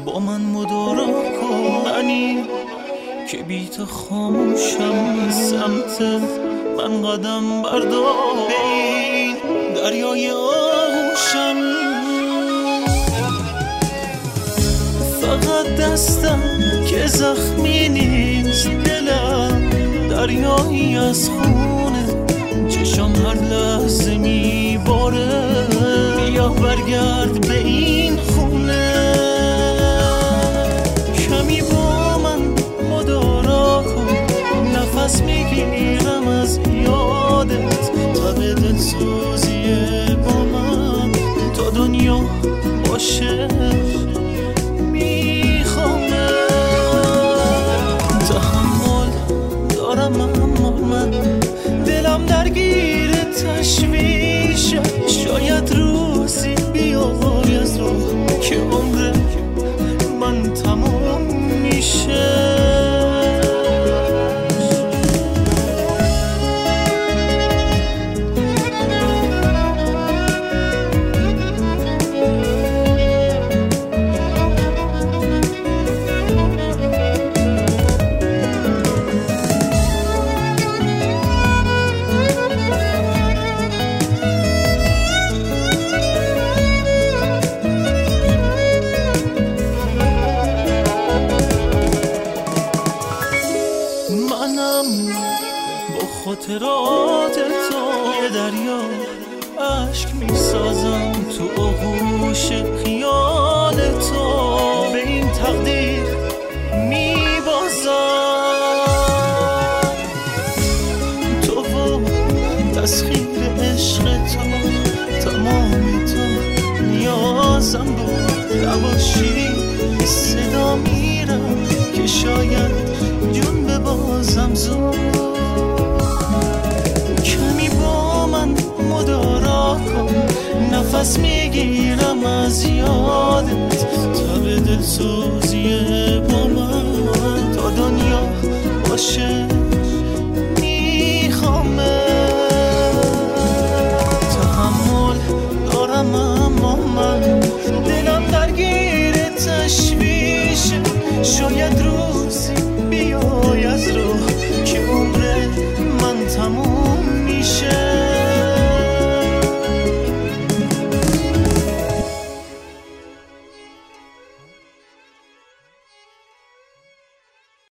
با من مدارا کن، منی که بی تو خاموشم، سمت من قدم بردار، به این دریای آغوشم. فقط دستم که زخمی نیست، دلم دریایی از خونه، چشم هر لحظه میباره، بیا برگرد به این خونه. کمی با من مدارا کن، نفس میگیرم از یادت، تب دلسوزیه با من تا دنیا باشه میخوامه. تحمل دارم اما من دلم درگیر تشویشه، شاید روزی بیای از رو که عمر من تمام میشه. منم با خاطرات تو یه دریا عشق میسازم، تو آغوش خیال تو به این تقدیر میبازم. تو و تسخیر عشق تو، تمام تو نیازم بود، نباشی صدا میرم که شاید جون ببازم زود. کمی با من مدارا کن، نفس میگیرم از یادت، تب دلسوز